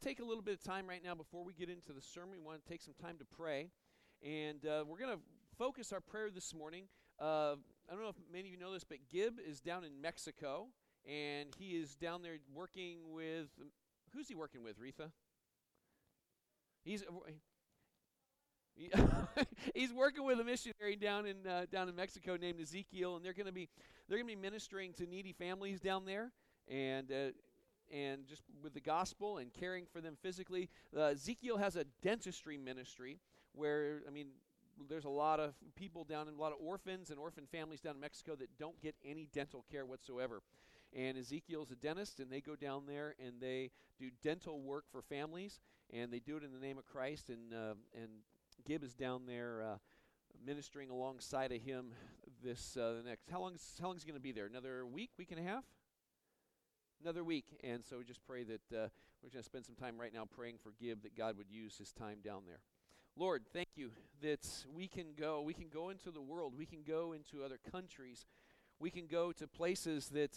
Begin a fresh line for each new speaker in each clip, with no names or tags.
take a little bit of time right now before we get into the sermon. We want to take some time to pray. And we're going to focus our prayer this morning. I don't know if many of you know this, but Gib is down in Mexico. And he is down there working with, who's he working with, Retha? He's working with a missionary down in Mexico named Ezekiel, and they're going to be ministering to needy families down there, and just with the gospel and caring for them physically. Ezekiel has a dentistry ministry where, there's a lot of people down in a lot of orphans and orphan families down in Mexico that don't get any dental care whatsoever. And Ezekiel's a dentist, and they go down there and they do dental work for families, and they do it in the name of Christ. And Gib is down there ministering alongside of him this next. How long is he going to be there? Another week and a half? Another week. And so we just pray that we're going to spend some time right now praying for Gib, that God would use his time down there. Lord, thank you that we can go into the world, we can go into other countries, we can go to places that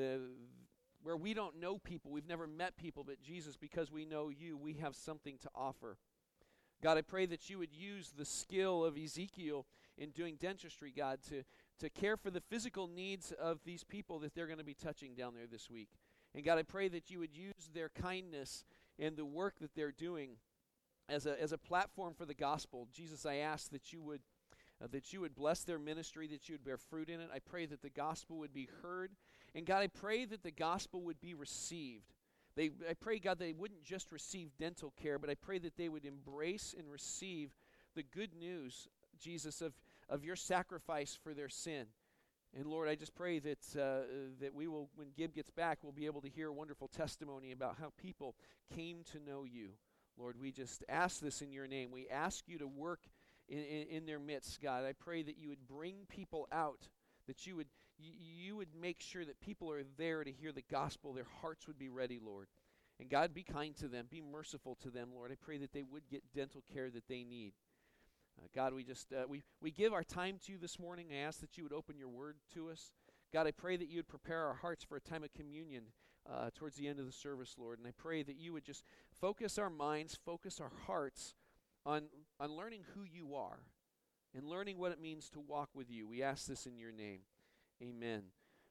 where we don't know people, we've never met people, but Jesus, because we know you, we have something to offer. God, I pray that you would use the skill of Ezekiel in doing dentistry, God, to care for the physical needs of these people that they're going to be touching down there this week. And God, I pray that you would use their kindness and the work that they're doing as a platform for the gospel. Jesus, I ask that you would bless their ministry, that you would bear fruit in it. I pray that the gospel would be heard. And God, I pray that the gospel would be received. I pray, God, they wouldn't just receive dental care, but I pray that they would embrace and receive the good news, Jesus, of your sacrifice for their sin. And Lord, I just pray that we will, when Gib gets back, we'll be able to hear a wonderful testimony about how people came to know you. Lord, we just ask this in your name. We ask you to work in their midst, God. I pray that you would bring people out, that you would make sure that people are there to hear the gospel. Their hearts would be ready, Lord. And God, be kind to them. Be merciful to them, Lord. I pray that they would get dental care that they need. God, we just we give our time to you this morning. I ask that you would open your word to us. God, I pray that you would prepare our hearts for a time of communion towards the end of the service, Lord. And I pray that you would just focus our minds, focus our hearts on learning who you are and learning what it means to walk with you. We ask this in your name. Amen.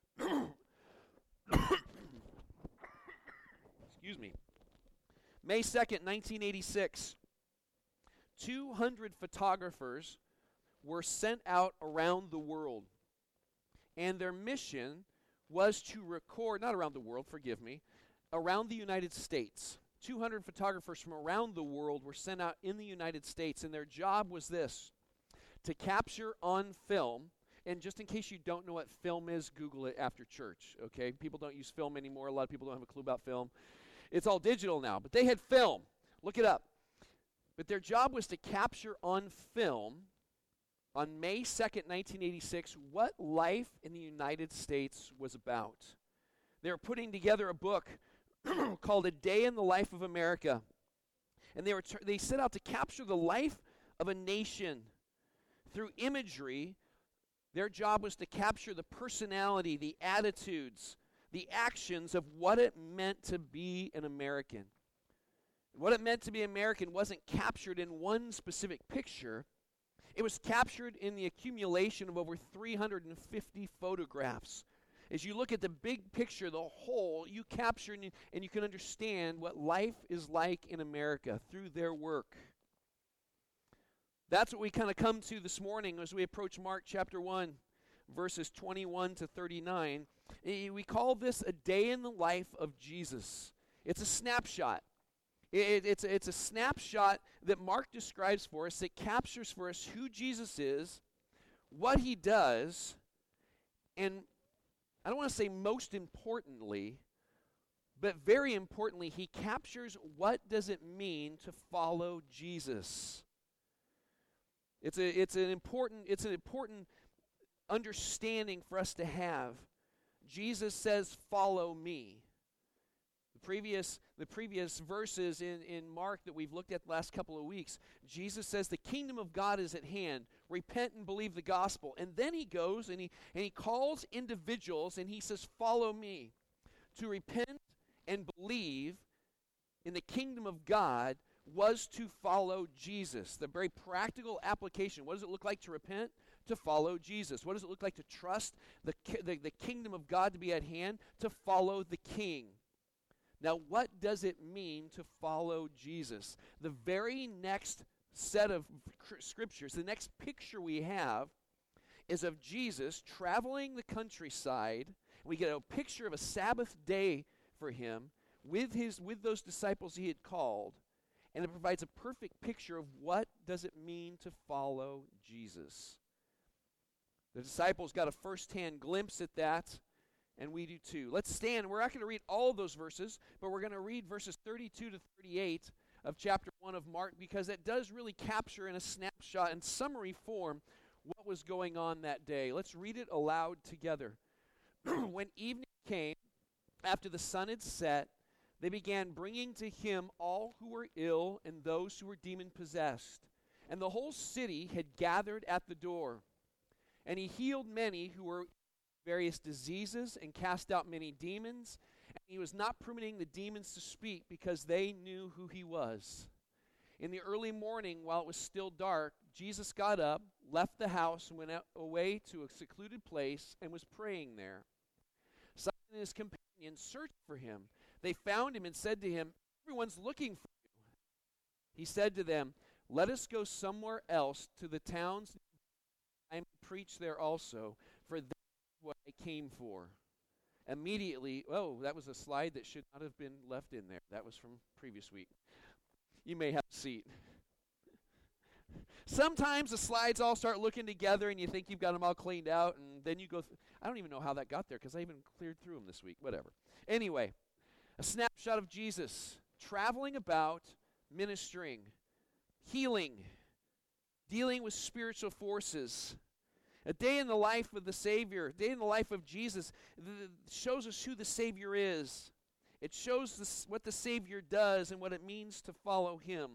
Excuse me. May 2nd, 1986. 200 photographers were sent out around the world. And their mission was to record, not around the world, forgive me, around the United States. 200 photographers from around the world were sent out in the United States, and their job was this: to capture on film. And just in case you don't know what film is, Google it after church, okay? People don't use film anymore. A lot of people don't have a clue about film. It's all digital now, but they had film. Look it up. But their job was to capture on film, on May 2nd, 1986, what life in the United States was about. They were putting together a book called A Day in the Life of America. And they set out to capture the life of a nation through imagery. Their job was to capture the personality, the attitudes, the actions of what it meant to be an American. What it meant to be American wasn't captured in one specific picture. It was captured in the accumulation of over 350 photographs. As you look at the big picture, the whole, you capture and you can understand what life is like in America through their work. That's what we kind of come to this morning as we approach Mark chapter 1, verses 21 to 39. We call this a day in the life of Jesus. It's a snapshot. It's a snapshot that Mark describes for us, that captures for us who Jesus is, what he does, and I don't want to say most importantly, but very importantly, he captures what does it mean to follow Jesus. It's an important understanding for us to have. Jesus says, "Follow me." The previous verses in Mark that we've looked at the last couple of weeks, Jesus says the kingdom of God is at hand. Repent and believe the gospel. And then he goes and he calls individuals and he says, "Follow me." To repent and believe in the kingdom of God was to follow Jesus. The very practical application. What does it look like to repent? To follow Jesus. What does it look like to trust the kingdom of God to be at hand? To follow the King. Now, what does it mean to follow Jesus? The very next set of scriptures, the next picture we have is of Jesus traveling the countryside. We get a picture of a Sabbath day for him with those disciples he had called, and it provides a perfect picture of what does it mean to follow Jesus. The disciples got a first-hand glimpse at that, and we do too. Let's stand. We're not going to read all of those verses, but we're going to read verses 32 to 38 of chapter 1 of Mark, because that does really capture in a snapshot and summary form what was going on that day. Let's read it aloud together. When evening came, after the sun had set, they began bringing to him all who were ill and those who were demon-possessed. And the whole city had gathered at the door. And he healed many who were various diseases and cast out many demons. And he was not permitting the demons to speak because they knew who he was. In the early morning, while it was still dark, Jesus got up, left the house, and went away to a secluded place and was praying there. Simon and his companions searched for him. They found him and said to him, "Everyone's looking for you." He said to them, "Let us go somewhere else to the towns and preach there also, for that is what I came for." Immediately, that was a slide that should not have been left in there. That was from previous week. You may have a seat. Sometimes the slides all start looking together and you think you've got them all cleaned out, and then you go, I don't even know how that got there because I even cleared through them this week. Whatever. Anyway, a snapshot of Jesus traveling about, ministering, healing, dealing with spiritual forces. A day in the life of the Savior, a day in the life of Jesus, shows us who the Savior is. It shows us what the Savior does and what it means to follow him.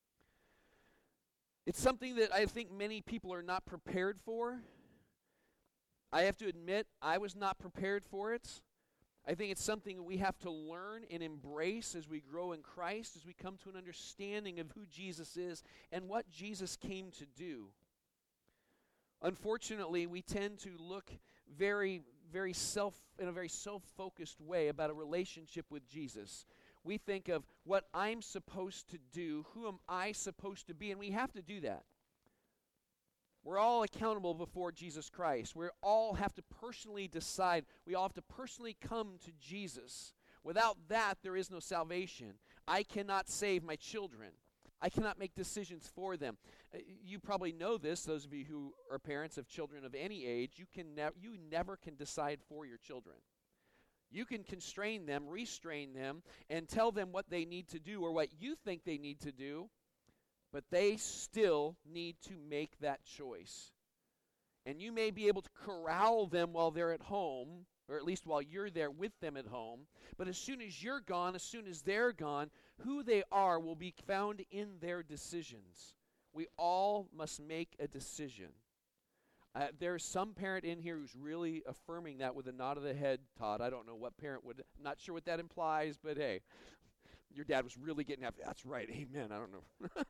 It's something that I think many people are not prepared for. I have to admit, I was not prepared for it. I think it's something that we have to learn and embrace as we grow in Christ, as we come to an understanding of who Jesus is and what Jesus came to do. Unfortunately, we tend to look in a very self-focused way about a relationship with Jesus. We think of what I'm supposed to do, who am I supposed to be, and we have to do that. We're all accountable before Jesus Christ. We all have to personally decide. We all have to personally come to Jesus. Without that, there is no salvation. I cannot save my children. I cannot make decisions for them. You probably know this, those of you who are parents of children of any age. You never can decide for your children. You can constrain them, restrain them, and tell them what they need to do or what you think they need to do, but they still need to make that choice. And you may be able to corral them while they're at home, or at least while you're there with them at home, but as soon as you're gone, as soon as they're gone, who they are will be found in their decisions. We all must make a decision. There's some parent in here who's really affirming that with a nod of the head, Todd. I don't know what parent would. Not sure what that implies, but hey, your dad was really getting after. That's right, amen. I don't know.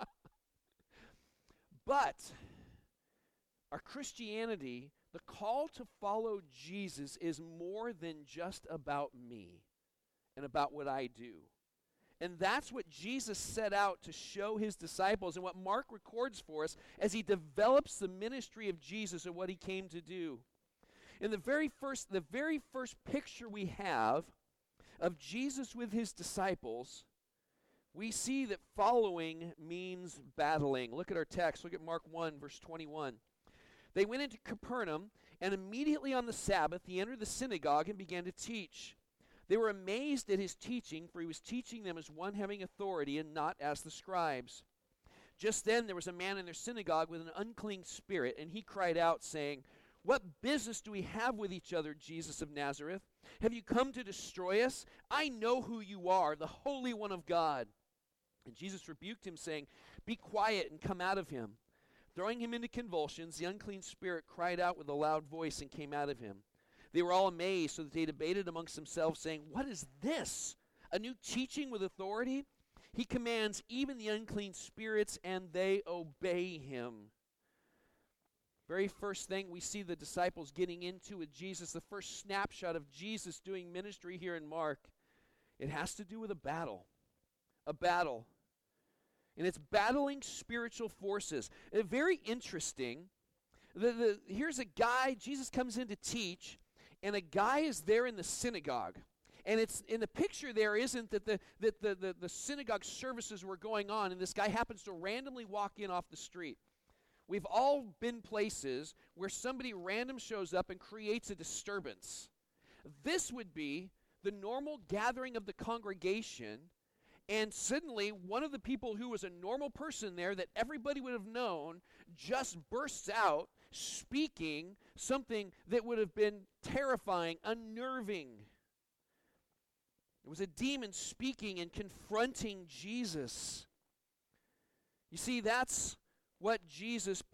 But our Christianity, the call to follow Jesus is more than just about me and about what I do. And that's what Jesus set out to show his disciples and what Mark records for us as he develops the ministry of Jesus and what he came to do. In the very first picture we have of Jesus with his disciples, we see that following means battling. Look at our text. Look at Mark 1, verse 21. They went into Capernaum, and immediately on the Sabbath he entered the synagogue and began to teach. They were amazed at his teaching, for he was teaching them as one having authority and not as the scribes. Just then there was a man in their synagogue with an unclean spirit, and he cried out, saying, "What business do we have with each other, Jesus of Nazareth? Have you come to destroy us? I know who you are, the Holy One of God." And Jesus rebuked him, saying, "Be quiet and come out of him." Throwing him into convulsions, the unclean spirit cried out with a loud voice and came out of him. They were all amazed, so that they debated amongst themselves, saying, "What is this? a new teaching with authority. He commands even the unclean spirits, and they obey him. Very first thing we see the disciples getting into with Jesus, the first snapshot of Jesus doing ministry here in Mark, it has to do with a battle. A battle. And it's battling spiritual forces. Very interesting. Here's a guy, Jesus comes in to teach, and a guy is there in the synagogue. And it's in the picture there isn't that the synagogue services were going on, and this guy happens to randomly walk in off the street. We've all been places where somebody random shows up and creates a disturbance. This would be the normal gathering of the congregation, and suddenly one of the people who was a normal person there that everybody would have known just bursts out speaking something that would have been terrifying, unnerving. It was a demon speaking and confronting Jesus. You see, that's what Jesus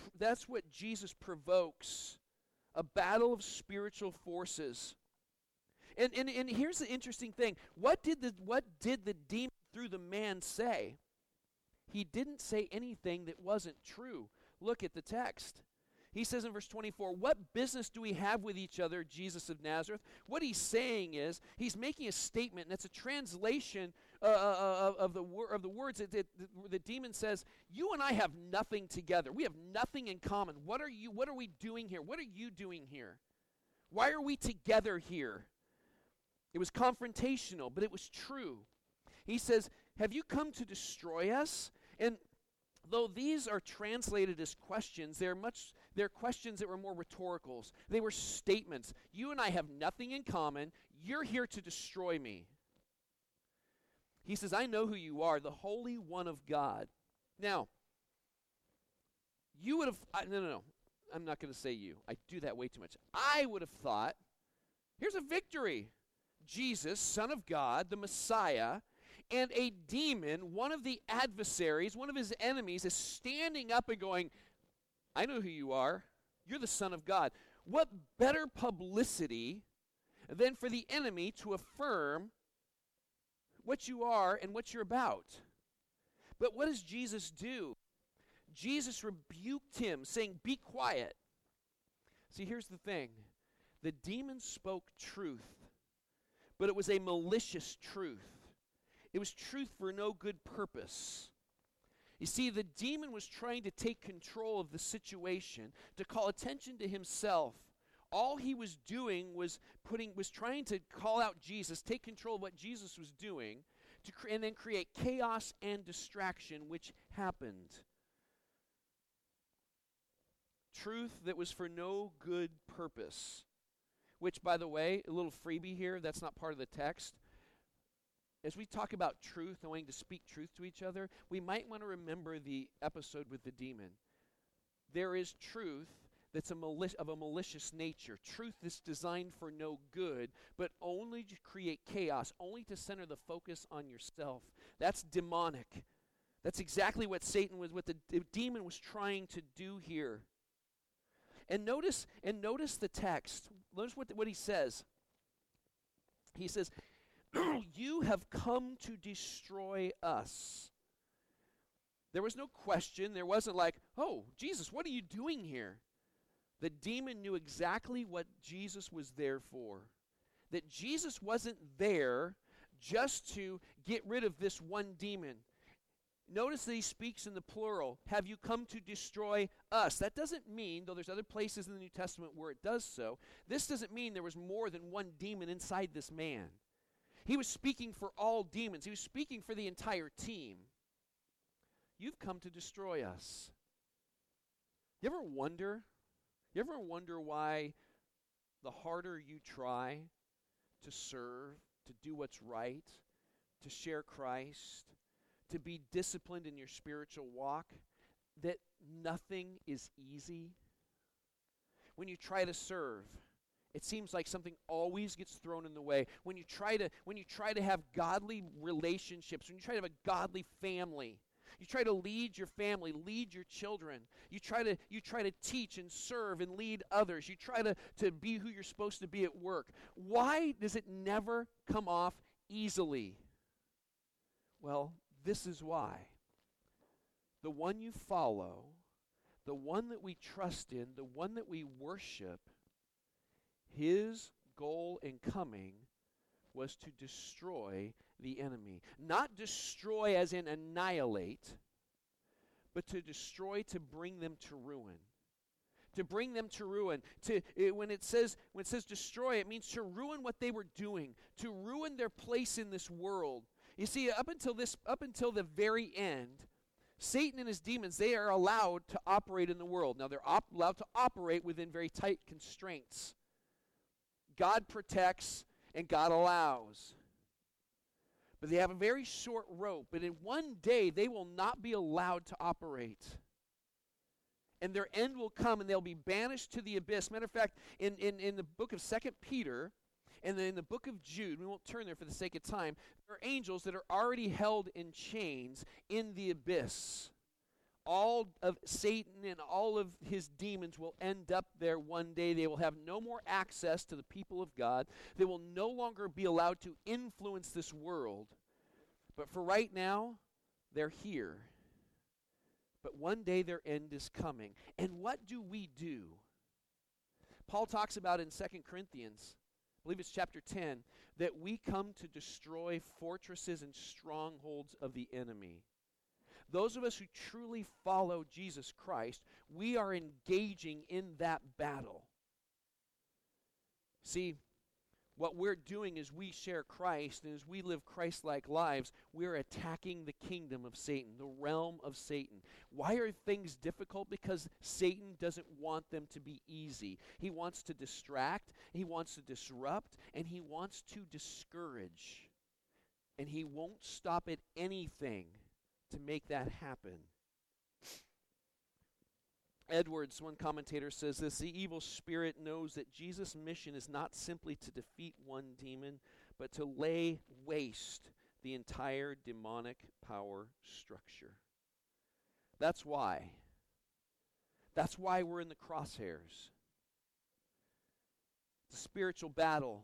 provokes, a battle of spiritual forces. And here's the interesting thing. What did the demon through the man say? He didn't say anything that wasn't true. Look at the text. He says in verse 24, "What business do we have with each other, Jesus of Nazareth?" What he's saying is, he's making a statement, and it's a translation of the words that the demon says, "You and I have nothing together. We have nothing in common. What are we doing here? What are you doing here? Why are we together here?" It was confrontational, but it was true. He says, "Have you come to destroy us?" And though these are translated as questions, they're questions that were more rhetoricals. They were statements. You and I have nothing in common. You're here to destroy me. He says, "I know who you are, the Holy One of God." Now, you would have, no, I'm not going to say you. I do that way too much. I would have thought, here's a victory. Jesus, Son of God, the Messiah, and a demon, one of the adversaries, one of his enemies, is standing up and going, "I know who you are. You're the Son of God." What better publicity than for the enemy to affirm what you are and what you're about? But what does Jesus do? Jesus rebuked him, saying, "Be quiet." See, here's the thing. The demon spoke truth, but it was a malicious truth. It was truth for no good purpose. You see, the demon was trying to take control of the situation, to call attention to himself. All he was doing was trying to call out Jesus, take control of what Jesus was doing, and then create chaos and distraction, which happened. Truth that was for no good purpose. Which, by the way, a little freebie here, that's not part of the text. As we talk about truth and wanting to speak truth to each other, we might want to remember the episode with the demon. There is truth that's of a malicious nature. Truth that's designed for no good, but only to create chaos, only to center the focus on yourself. That's demonic. That's exactly what the demon was trying to do here. And notice the text. Notice what he says. He says, "You have come to destroy us." There was no question. There wasn't like, "Oh, Jesus, what are you doing here?" The demon knew exactly what Jesus was there for. That Jesus wasn't there just to get rid of this one demon. Notice that he speaks in the plural. "Have you come to destroy us?" That doesn't mean, though there's other places in the New Testament where it does so, this doesn't mean there was more than one demon inside this man. He was speaking for all demons. He was speaking for the entire team. You've come to destroy us. You ever wonder why the harder you try to serve, to do what's right, to share Christ, to be disciplined in your spiritual walk, that nothing is easy? When you try to serve, it seems like something always gets thrown in the way. When you try to have godly relationships, when you try to have a godly family, you try to lead your family, lead your children. You try to teach and serve and lead others. You try to be who you're supposed to be at work. Why does it never come off easily? Well, this is why. The one you follow, the one that we trust in, the one that we worship, his goal in coming was to destroy the enemy. Not destroy as in annihilate, but to destroy, to bring them to ruin. To bring them to ruin. When it says destroy, it means to ruin what they were doing, to ruin their place in this world. You see, up until the very end, Satan and his demons, they are allowed to operate in the world. Now, they're allowed to operate within very tight constraints. God protects and God allows. But they have a very short rope. But in one day, they will not be allowed to operate. And their end will come, and they'll be banished to the abyss. Matter of fact, in the book of 2 Peter, and then in the book of Jude, we won't turn there for the sake of time, there are angels that are already held in chains in the abyss. All of Satan and all of his demons will end up there one day. They will have no more access to the people of God. They will no longer be allowed to influence this world. But for right now, they're here. But one day their end is coming. And what do we do? Paul talks about in 2 Corinthians, I believe it's chapter 10, that we come to destroy fortresses and strongholds of the enemy. Those of us who truly follow Jesus Christ, we are engaging in that battle. See, what we're doing is we share Christ, and as we live Christ-like lives, we're attacking the kingdom of Satan, the realm of Satan. Why are things difficult? Because Satan doesn't want them to be easy. He wants to distract, he wants to disrupt, and he wants to discourage. And he won't stop at anything to make that happen. Edwards, one commentator, says this: the evil spirit knows that Jesus' mission is not simply to defeat one demon, but to lay waste the entire demonic power structure. That's why. That's why we're in the crosshairs. It's a spiritual battle.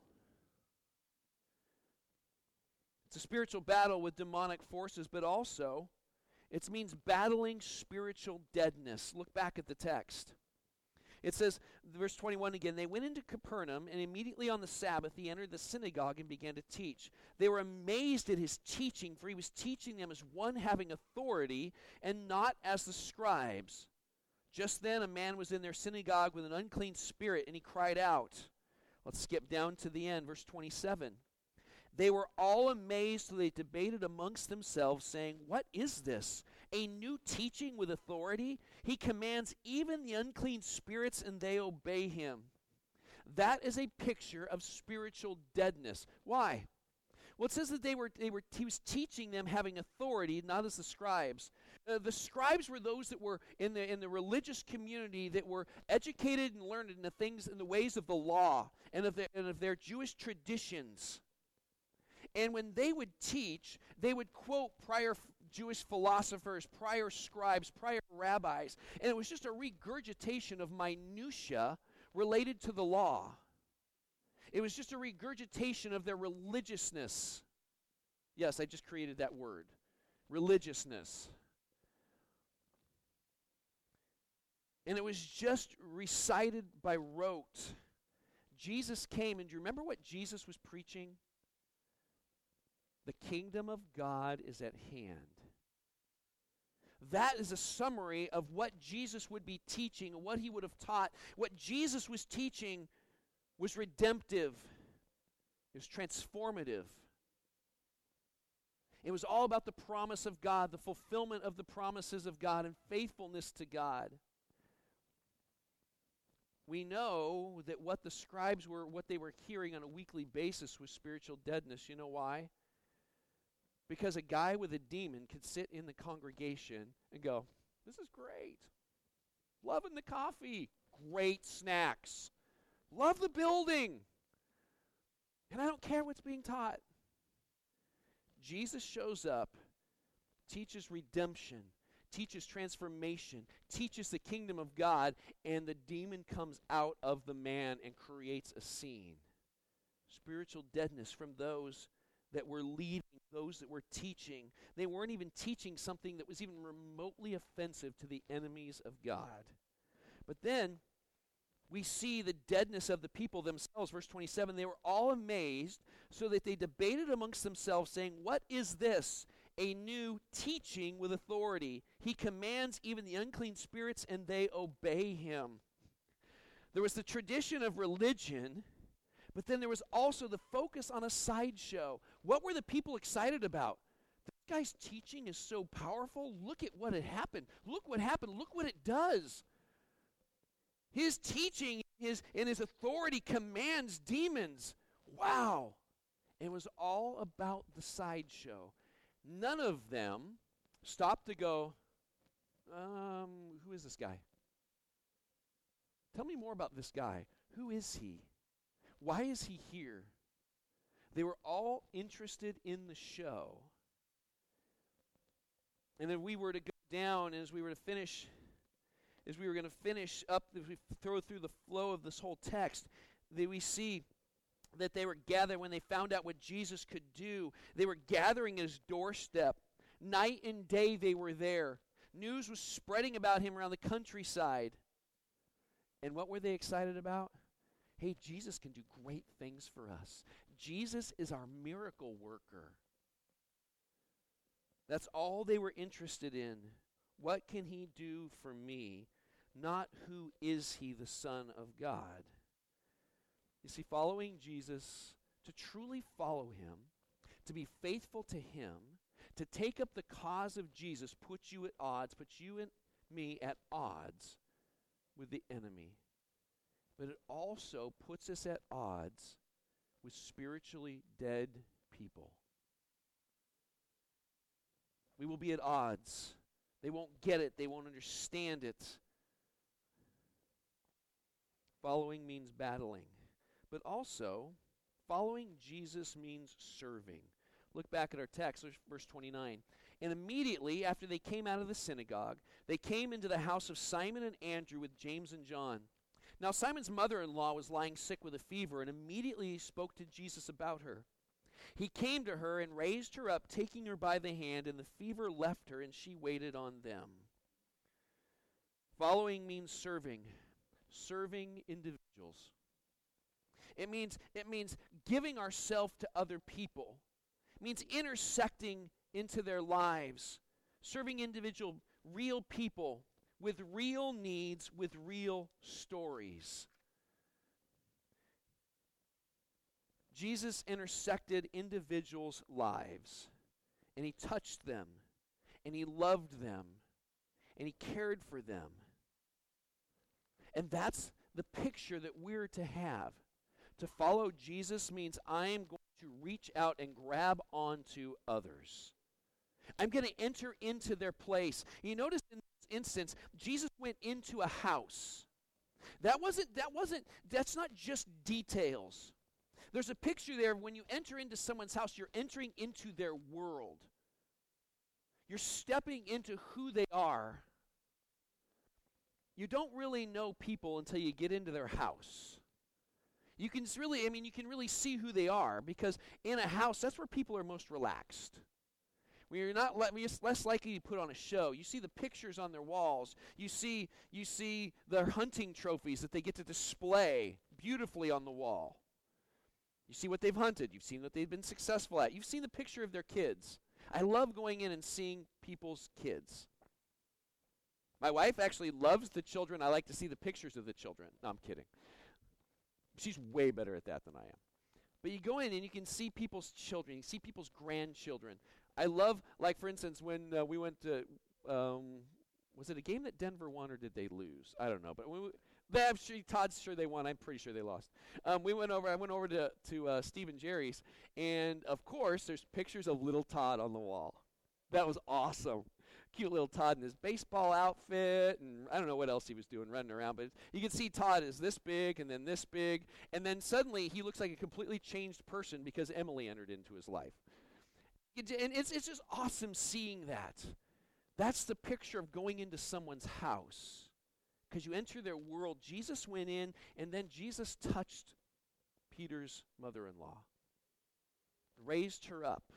It's a spiritual battle with demonic forces, but also it means battling spiritual deadness. Look back at the text. It says, verse 21 again, they went into Capernaum, and immediately on the Sabbath he entered the synagogue and began to teach. They were amazed at his teaching, for he was teaching them as one having authority and not as the scribes. Just then a man was in their synagogue with an unclean spirit, and he cried out. Let's skip down to the end, verse 27. They were all amazed, so they debated amongst themselves, saying, what is this? A new teaching with authority? He commands even the unclean spirits, and they obey him. That is a picture of spiritual deadness. Why? Well, it says that he was teaching them having authority, not as the scribes. The scribes were those that were in the religious community that were educated and learned in the things, in the ways of the law and of their Jewish traditions. And when they would teach, they would quote prior Jewish philosophers, prior scribes, prior rabbis. And it was just a regurgitation of minutia related to the law. It was just a regurgitation of their religiousness. Yes, I just created that word. Religiousness. And it was just recited by rote. Jesus came, and do you remember what Jesus was preaching? The kingdom of God is at hand. That is a summary of what Jesus would be teaching and what he would have taught. What Jesus was teaching was redemptive. It was transformative. It was all about the promise of God, the fulfillment of the promises of God, and faithfulness to God. We know that what the scribes were, what they were hearing on a weekly basis was spiritual deadness. You know why? Because a guy with a demon could sit in the congregation and go, this is great. Loving the coffee. Great snacks. Love the building. And I don't care what's being taught. Jesus shows up, teaches redemption, teaches transformation, teaches the kingdom of God, and the demon comes out of the man and creates a scene. Spiritual deadness from those that were leading, those that were teaching. They weren't even teaching something that was even remotely offensive to the enemies of God. But then we see the deadness of the people themselves. Verse 27, they were all amazed, so that they debated amongst themselves, saying, "What is this? A new teaching with authority. He commands even the unclean spirits, and they obey him." There was the tradition of religion, but then there was also the focus on a sideshow. What were the people excited about? This guy's teaching is so powerful. Look at what had happened. Look what happened. Look what it does. His teaching and his authority commands demons. Wow. It was all about the sideshow. None of them stopped to go, who is this guy? Tell me more about this guy. Who is he? Why is he here? They were all interested in the show. And then we were to go down, as we were going to finish up, as we throw through the flow of this whole text, that we see that they were gathered when they found out what Jesus could do. They were gathering at his doorstep. Night and day they were there. News was spreading about him around the countryside. And what were they excited about? Hey, Jesus can do great things for us. Jesus is our miracle worker. That's all they were interested in. What can he do for me? Not who is he, the Son of God. You see, following Jesus, to truly follow him, to be faithful to him, to take up the cause of Jesus, puts you and me at odds with the enemy. But it also puts us at odds with spiritually dead people. We will be at odds. They won't get it. They won't understand it. Following means battling. But also, following Jesus means serving. Look back at our text, verse 29. And immediately after they came out of the synagogue, they came into the house of Simon and Andrew with James and John. Now Simon's mother-in-law was lying sick with a fever, and immediately he spoke to Jesus about her. He came to her and raised her up, taking her by the hand, and the fever left her, and she waited on them. Following means serving. Serving individuals. It means giving ourselves to other people. It means intersecting into their lives. Serving individual, real people with real needs, with real stories. Jesus intersected individuals' lives, and he touched them, and he loved them, and he cared for them. And that's the picture that we're to have. To follow Jesus means I am going to reach out and grab onto others. I'm going to enter into their place. You notice in this instance, Jesus went into a house. That's not just details. There's a picture there of when you enter into someone's house, you're entering into their world. You're stepping into who they are. You don't really know people until you get into their house. You can really see who they are, because in a house, that's where people are most relaxed. When you're less likely to put on a show. You see the pictures on their walls. You see their hunting trophies that they get to display beautifully on the wall. You see what they've hunted. You've seen what they've been successful at. You've seen the picture of their kids. I love going in and seeing people's kids. My wife actually loves the children. I like to see the pictures of the children. No, I'm kidding. She's way better at that than I am. But you go in and you can see people's children. You see people's grandchildren. I love, like, for instance, when we went to, was it a game that Denver won or did they lose? I don't know. But Todd's sure they won. I'm pretty sure they lost. I went over to Steve and Jerry's, and of course, there's pictures of little Todd on the wall. That was awesome. Cute little Todd in his baseball outfit, and I don't know what else he was doing, running around, but you can see Todd is this big and then this big, and then suddenly he looks like a completely changed person because Emily entered into his life. And it's just awesome seeing that. That's the picture of going into someone's house, because you enter their world. Jesus went in, and then Jesus touched Peter's mother-in-law. raised her up.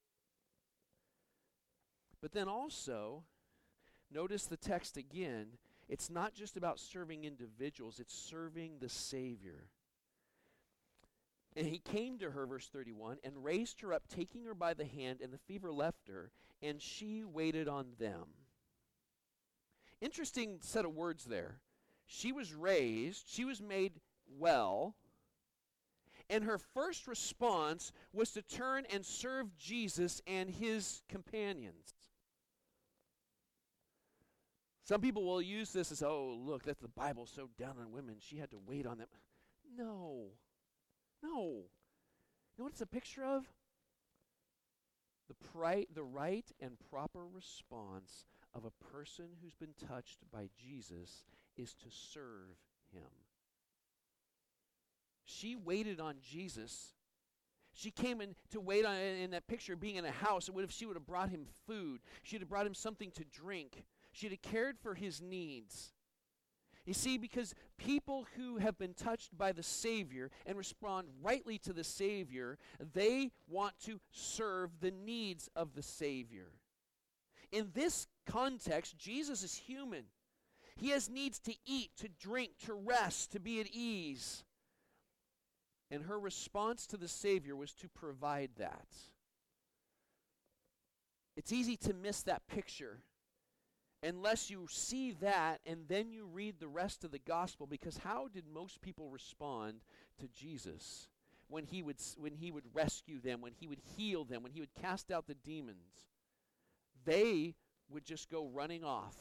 But then also, notice the text again. It's not just about serving individuals, it's serving the Savior. And he came to her, verse 31, and raised her up, taking her by the hand, and the fever left her, and she waited on them. Interesting set of words there. She was raised, she was made well, and her first response was to turn and serve Jesus and his companions. Some people will use this as, oh, look, that's the Bible so down on women. She had to wait on them. No. You know what it's a picture of? The right and proper response of a person who's been touched by Jesus is to serve him. She waited on Jesus. She came in to wait on, in that picture, being in a house. She would have brought him food. She would have brought him something to drink. She'd have cared for his needs. You see, because people who have been touched by the Savior and respond rightly to the Savior, they want to serve the needs of the Savior. In this context, Jesus is human. He has needs to eat, to drink, to rest, to be at ease. And her response to the Savior was to provide that. It's easy to miss that picture unless you see that and then you read the rest of the gospel, because how did most people respond to Jesus when he would rescue them, when he would heal them, when he would cast out the demons? They would just go running off.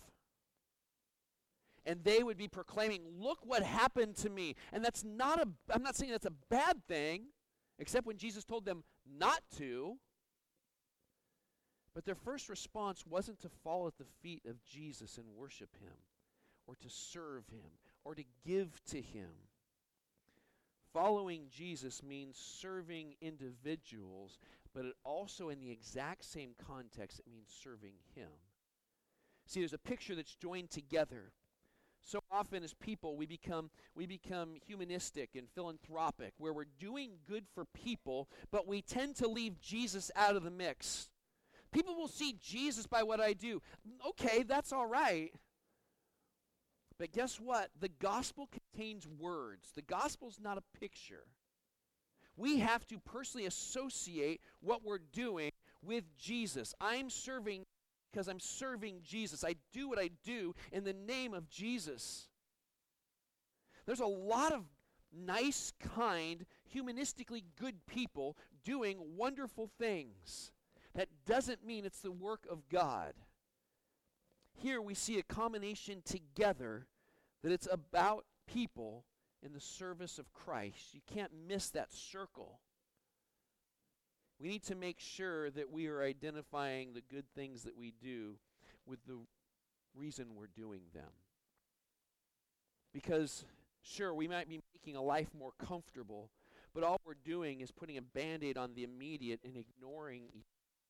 And they would be proclaiming, look what happened to me. And I'm not saying that's a bad thing, except when Jesus told them not to. But their first response wasn't to fall at the feet of Jesus and worship him, or to serve him, or to give to him. Following Jesus means serving individuals, but it also, in the exact same context, it means serving him. See, there's a picture that's joined together. So often as people, we become humanistic and philanthropic, where we're doing good for people, but we tend to leave Jesus out of the mix. People will see Jesus by what I do. Okay, that's all right. But guess what? The gospel contains words. The gospel's not a picture. We have to personally associate what we're doing with Jesus. I'm serving because I'm serving Jesus. I do what I do in the name of Jesus. There's a lot of nice, kind, humanistically good people doing wonderful things. That doesn't mean it's the work of God. Here we see a combination together that it's about people in the service of Christ. You can't miss that circle. We need to make sure that we are identifying the good things that we do with the reason we're doing them. Because, sure, we might be making a life more comfortable, but all we're doing is putting a Band-Aid on the immediate and ignoring each.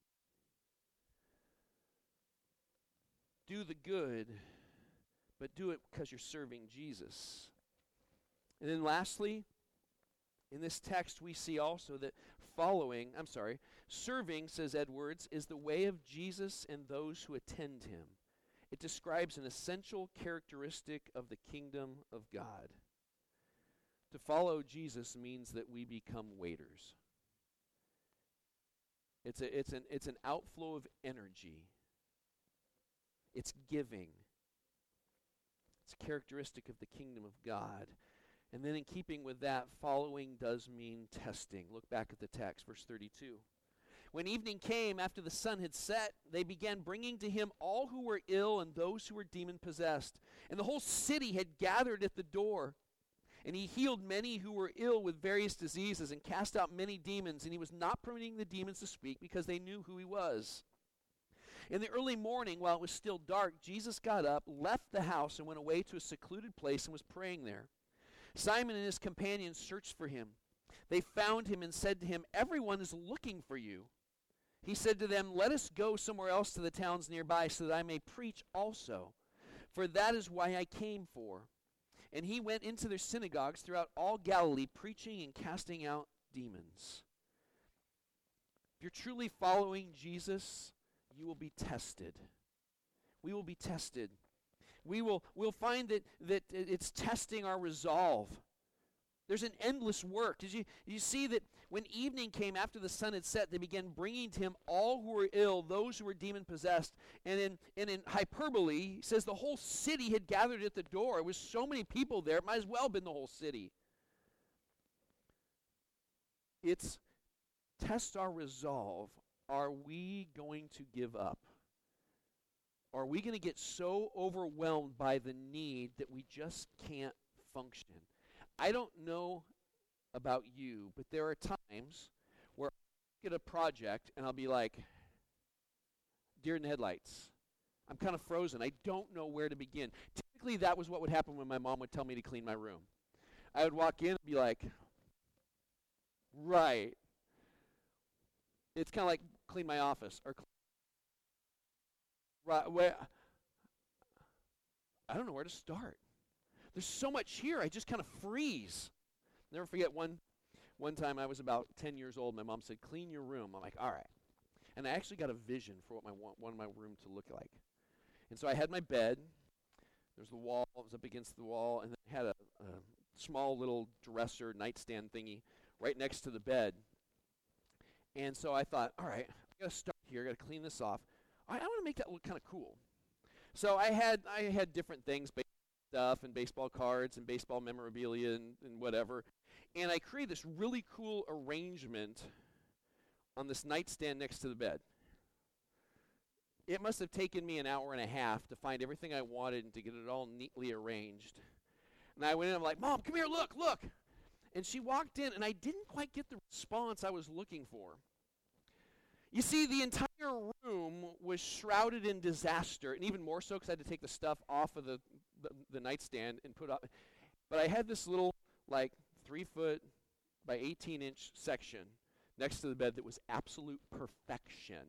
Do the good, but do it because you're serving Jesus. And then lastly, in this text we see also that serving, says Edwards, is the way of Jesus and those who attend him. It describes an essential characteristic of the kingdom of God. To follow Jesus means that we become waiters. It's an outflow of energy. It's giving. It's a characteristic of the kingdom of God. And then in keeping with that, following does mean testing. Look back at the text, verse 32. When evening came, after the sun had set, they began bringing to him all who were ill and those who were demon-possessed. And the whole city had gathered at the door. And he healed many who were ill with various diseases and cast out many demons. And he was not permitting the demons to speak because they knew who he was. In the early morning, while it was still dark, Jesus got up, left the house, and went away to a secluded place and was praying there. Simon and his companions searched for him. They found him and said to him, "Everyone is looking for you." He said to them, "Let us go somewhere else to the towns nearby so that I may preach also, for that is why I came for." And he went into their synagogues throughout all Galilee, preaching and casting out demons. If you're truly following Jesus, you will be tested. We will be tested. We'll find that it's testing our resolve. There's an endless work. Did you see that when evening came after the sun had set, they began bringing to him all who were ill, those who were demon-possessed. And in hyperbole, he says the whole city had gathered at the door. It was so many people there, it might as well have been the whole city. It's test our resolve. Are we going to give up? Are we going to get so overwhelmed by the need that we just can't function? I don't know about you, but there are times where I look at a project and I'll be like, deer in the headlights. I'm kind of frozen. I don't know where to begin. Typically, that was what would happen when my mom would tell me to clean my room. I would walk in and be like, right. It's kind of like clean my office or right. Where I don't know where to start. There's so much here, I just kind of freeze. Never forget one time I was about 10 years old. My mom said, clean your room. I'm like, all right. And I actually got a vision for what I wanted my room to look like. And so I had my bed. There's the wall. It was up against the wall. And then I had a small little dresser, nightstand thingy right next to the bed. And so I thought, all right, I got to start here. I got to clean this off. I want to make that look kind of cool. So I had different things, stuff and baseball cards and baseball memorabilia and whatever. And I created this really cool arrangement on this nightstand next to the bed. It must have taken me an hour and a half to find everything I wanted and to get it all neatly arranged. And I went in and I'm like, Mom, come here, look. And she walked in and I didn't quite get the response I was looking for. You see, the entire room was shrouded in disaster, and even more so because I had to take the stuff off of the nightstand and put up. But I had this little, 3-foot by 18-inch section next to the bed that was absolute perfection.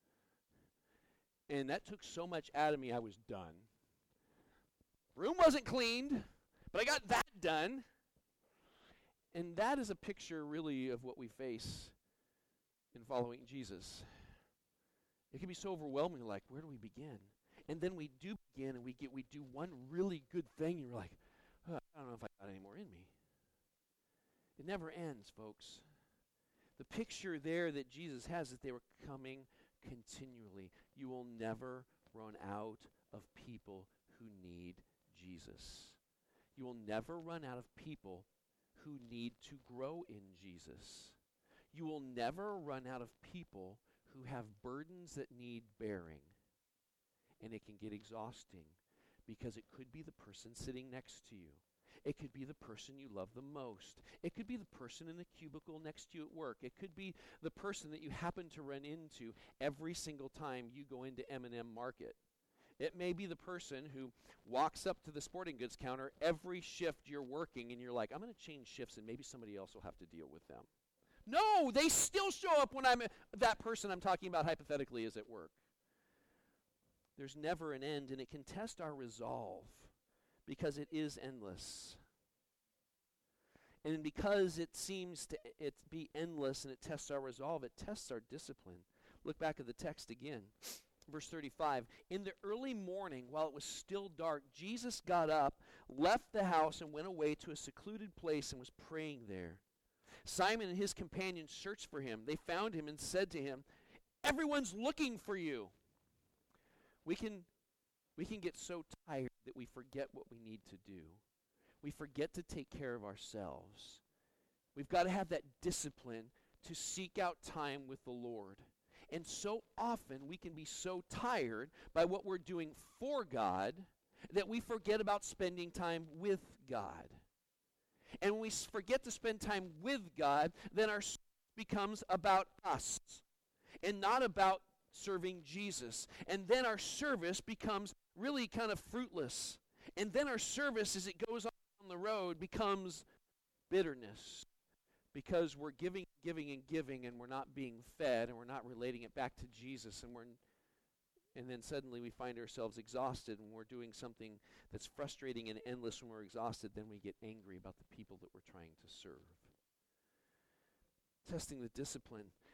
And that took so much out of me, I was done. Room wasn't cleaned, but I got that done. And that is a picture, really, of what we face in following Jesus. It can be so overwhelming, like, where do we begin? And then we do begin, and we do one really good thing, and you're like, I don't know if I got any more in me. It never ends, folks. The picture there that Jesus has, that they were coming continually. You will never run out of people who need Jesus. You will never run out of people who need to grow in Jesus. You will never run out of people who have burdens that need bearing. And it can get exhausting because it could be the person sitting next to you. It could be the person you love the most. It could be the person in the cubicle next to you at work. It could be the person that you happen to run into every single time you go into M&M Market. It may be the person who walks up to the sporting goods counter every shift you're working and you're like, I'm going to change shifts and maybe somebody else will have to deal with them. No, they still show up when that person I'm talking about hypothetically is at work. There's never an end, and it can test our resolve because it is endless. And because it seems to be endless and it tests our resolve, it tests our discipline. Look back at the text again. Verse 35, in the early morning, while it was still dark, Jesus got up, left the house, and went away to a secluded place and was praying there. Simon and his companions searched for him. They found him and said to him, everyone's looking for you. We can get so tired that we forget what we need to do. We forget to take care of ourselves. We've got to have that discipline to seek out time with the Lord. And so often we can be so tired by what we're doing for God that we forget about spending time with God. And when we forget to spend time with God, then our service becomes about us and not about serving Jesus. And then our service becomes really kind of fruitless. And then our service, as it goes on the road, becomes bitterness because we're giving, and we're not being fed, and we're not relating it back to Jesus, and then suddenly we find ourselves exhausted, and we're doing something that's frustrating and endless. When we're exhausted, then we get angry about the people that we're trying to serve. Testing the discipline.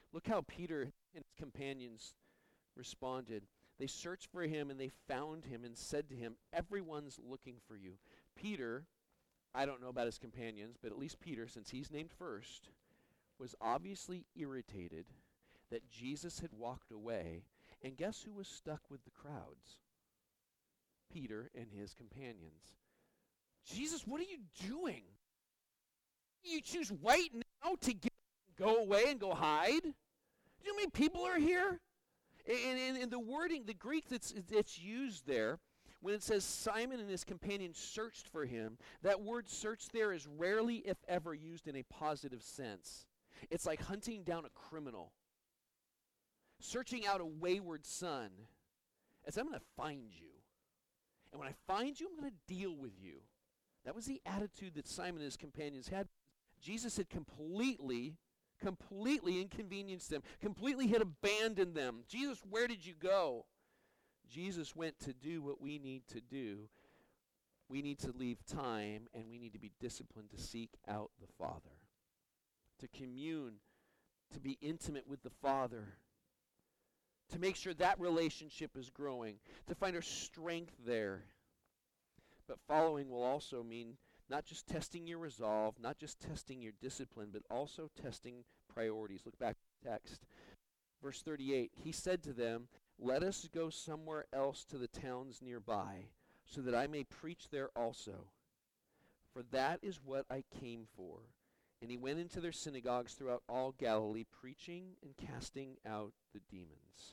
Look how Peter and his companions responded. They searched for him and they found him and said to him, "Everyone's looking for you." Peter, I don't know about his companions, but at least Peter, since he's named first, was obviously irritated that Jesus had walked away. And guess who was stuck with the crowds? Peter and his companions. Jesus, what are you doing? You choose right now to go away and go hide? Do you know how many people are here? And the wording, the Greek that's used there, when it says Simon and his companions searched for him, that word search there is rarely, if ever, used in a positive sense. It's like hunting down a criminal, searching out a wayward son. It's, I'm going to find you. And when I find you, I'm going to deal with you. That was the attitude that Simon and his companions had. Jesus had completely inconvenienced them, completely had abandoned them. Jesus, where did you go? Jesus went to do what we need to do. We need to leave time, and we need to be disciplined to seek out the Father, to commune, to be intimate with the Father, to make sure that relationship is growing, to find our strength there. But following will also mean not just testing your resolve, not just testing your discipline, but also testing priorities. Look back at the text. Verse 38, he said to them, "Let us go somewhere else to the towns nearby, so that I may preach there also. For that is what I came for." And he went into their synagogues throughout all Galilee, preaching and casting out the demons.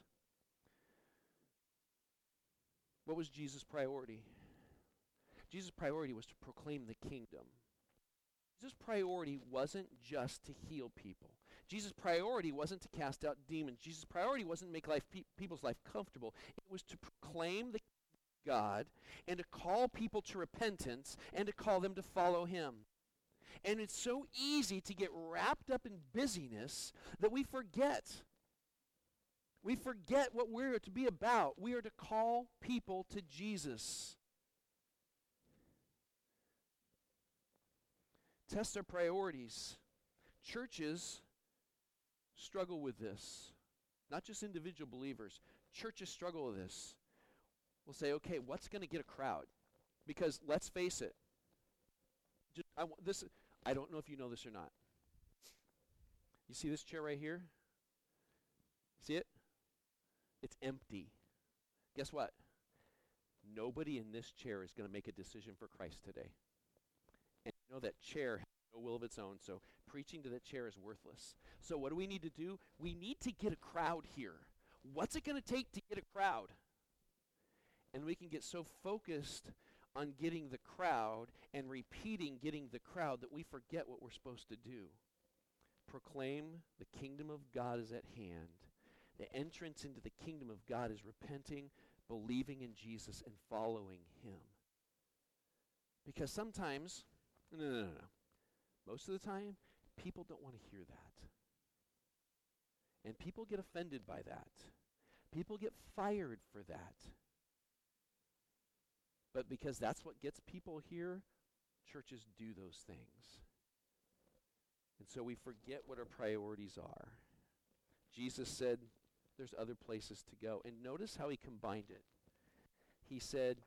What was Jesus' priority? Jesus' priority was to proclaim the kingdom. Jesus' priority wasn't just to heal people. Jesus' priority wasn't to cast out demons. Jesus' priority wasn't to make people's life comfortable. It was to proclaim the kingdom of God and to call people to repentance and to call them to follow him. And it's so easy to get wrapped up in busyness that we forget. We forget what we're to be about. We are to call people to Jesus. Test our priorities. Churches struggle with this. Not just individual believers. Churches struggle with this. We'll say, okay, what's going to get a crowd? Because let's face it. I don't know if you know this or not. You see this chair right here? See it? It's empty. Guess what? Nobody in this chair is going to make a decision for Christ today. And you know that chair has no will of its own, so preaching to that chair is worthless. So what do we need to do? We need to get a crowd here. What's it going to take to get a crowd? And we can get so focused on getting the crowd and repeating getting the crowd that we forget what we're supposed to do. Proclaim the kingdom of God is at hand. The entrance into the kingdom of God is repenting, believing in Jesus, and following him. Because sometimes, no. Most of the time, people don't want to hear that. And people get offended by that. People get fired for that. But because that's what gets people here, churches do those things. And so we forget what our priorities are. Jesus said there's other places to go. And notice how he combined it. He said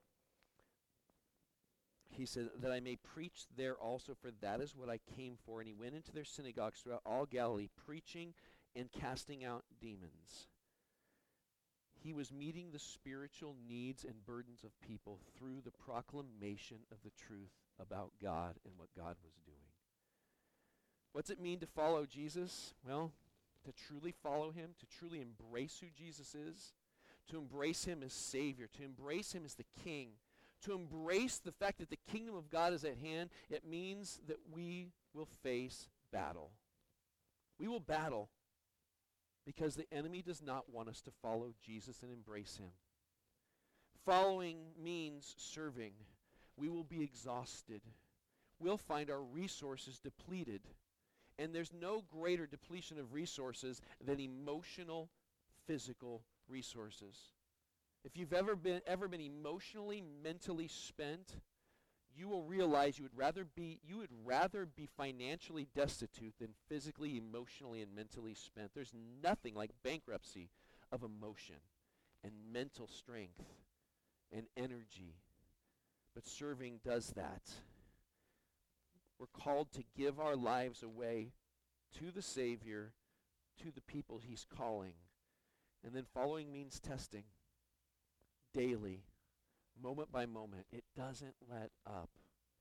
that I may preach there also, for that is what I came for. And he went into their synagogues throughout all Galilee, preaching and casting out demons. He was meeting the spiritual needs and burdens of people through the proclamation of the truth about God and what God was doing. What's it mean to follow Jesus? Well, to truly follow him, to truly embrace who Jesus is, to embrace him as Savior, to embrace him as the King, to embrace the fact that the kingdom of God is at hand. It means that we will face battle. We will battle. Because the enemy does not want us to follow Jesus and embrace him. Following means serving. We will be exhausted. We'll find our resources depleted. And there's no greater depletion of resources than emotional, physical resources. If you've ever been emotionally, mentally spent, you will realize you would rather be financially destitute than physically, emotionally, and mentally spent. There's nothing like bankruptcy of emotion and mental strength and energy. But serving does that. We're called to give our lives away to the Savior, to the people he's calling. And then following means testing daily, moment by moment. It doesn't let up.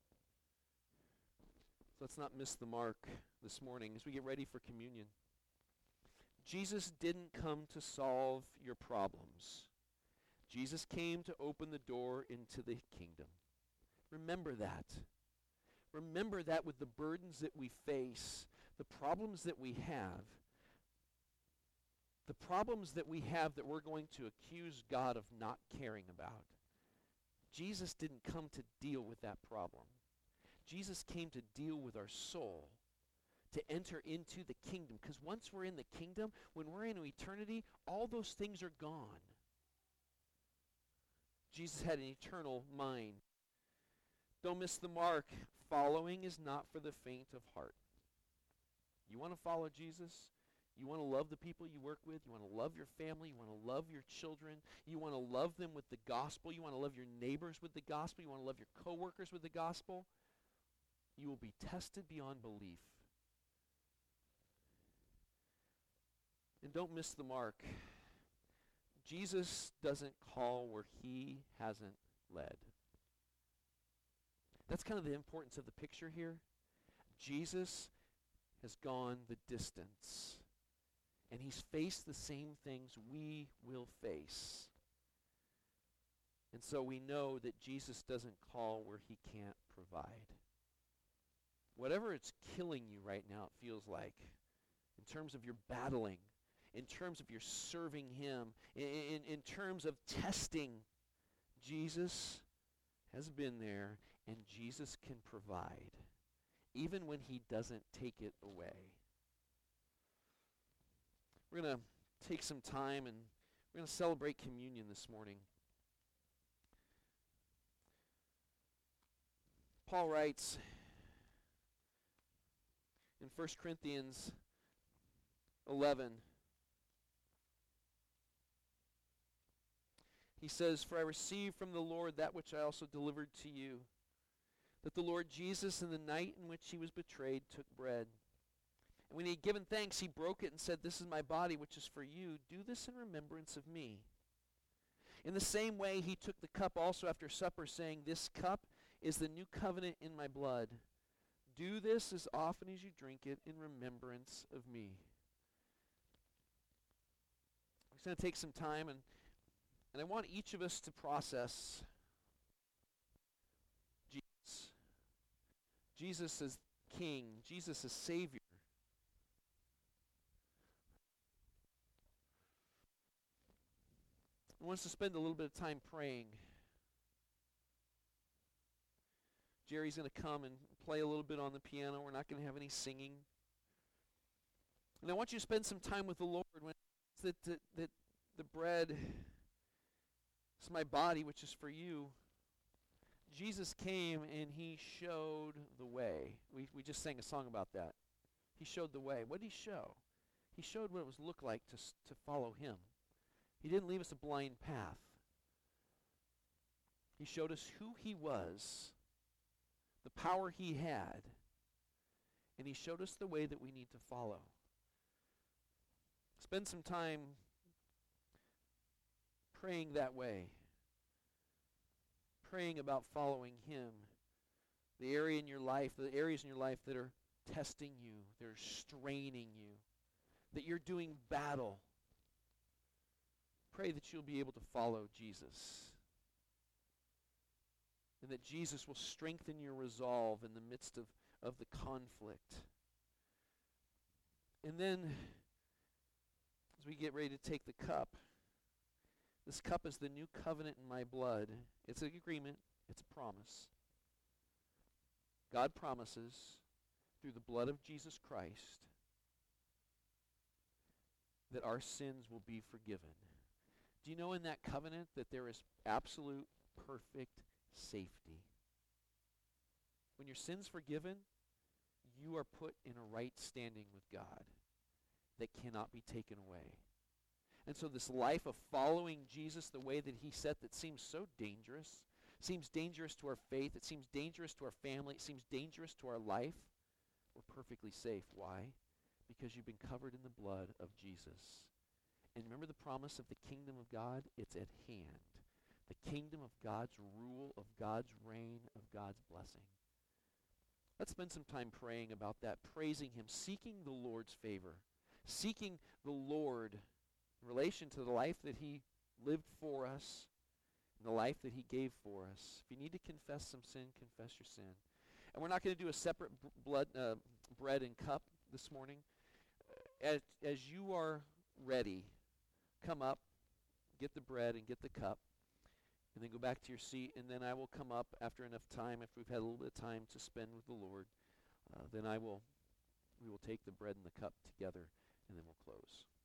So let's not miss the mark this morning as we get ready for communion. Jesus didn't come to solve your problems. Jesus came to open the door into the kingdom. Remember that. Remember that with the burdens that we face, the problems that we have, that we're going to accuse God of not caring about. Jesus didn't come to deal with that problem. Jesus came to deal with our soul, to enter into the kingdom. Because once we're in the kingdom, when we're in eternity, all those things are gone. Jesus had an eternal mind. Don't miss the mark. Following is not for the faint of heart. You want to follow Jesus? You want to love the people you work with? You want to love your family? You want to love your children? You want to love them with the gospel? You want to love your neighbors with the gospel? You want to love your coworkers with the gospel? You will be tested beyond belief. And don't miss the mark. Jesus doesn't call where he hasn't led. That's kind of the importance of the picture here. Jesus has gone the distance. And he's faced the same things we will face. And so we know that Jesus doesn't call where he can't provide. Whatever it's killing you right now, it feels like, in terms of your battling, in terms of your serving him, in terms of testing, Jesus has been there, and Jesus can provide, even when he doesn't take it away. We're going to take some time, and we're going to celebrate communion this morning. Paul writes in 1 Corinthians 11, he says, "For I received from the Lord that which I also delivered to you, that the Lord Jesus, in the night in which he was betrayed, took bread. And when he had given thanks, he broke it and said, 'This is my body, which is for you. Do this in remembrance of me.' In the same way, he took the cup also after supper, saying, 'This cup is the new covenant in my blood. Do this as often as you drink it in remembrance of me.'" I'm just going to take some time, and I want each of us to process Jesus. Jesus as King. Jesus as Savior. I want us to spend a little bit of time praying. Jerry's going to come and play a little bit on the piano. We're not going to have any singing. And I want you to spend some time with the Lord when that the bread is my body, which is for you. Jesus came and he showed the way. We just sang a song about that. He showed the way. What did he show? He showed what it was look like to follow him. He didn't leave us a blind path. He showed us who he was, the power he had, and he showed us the way that we need to follow. Spend some time praying that way, praying about following him. The areas in your life that are testing you, they're straining you, that you're doing battle. Pray that you'll be able to follow Jesus, and that Jesus will strengthen your resolve in the midst of the conflict. And then, as we get ready to take the cup, this cup is the new covenant in my blood. It's an agreement. It's a promise. God promises through the blood of Jesus Christ that our sins will be forgiven. Do you know in that covenant that there is absolute, perfect safety? when your sin's forgiven, you are put in a right standing with God that cannot be taken away. And so this life of following Jesus the way that he said, that seems so dangerous, seems dangerous to our faith, it seems dangerous to our family, it seems dangerous to our life, we're perfectly safe. Why? Because you've been covered in the blood of Jesus. And remember the promise of the kingdom of God? It's at hand. The kingdom of God's rule, of God's reign, of God's blessing. Let's spend some time praying about that, praising him, seeking the Lord's favor, seeking the Lord in relation to the life that he lived for us, and the life that he gave for us. If you need to confess some sin, confess your sin. And we're not going to do a separate bread and cup this morning. As you are ready, come up, get the bread and get the cup, and then go back to your seat, and then I will come up after enough time, if we've had a little bit of time to spend with the Lord, then we will take the bread and the cup together, and then we'll close.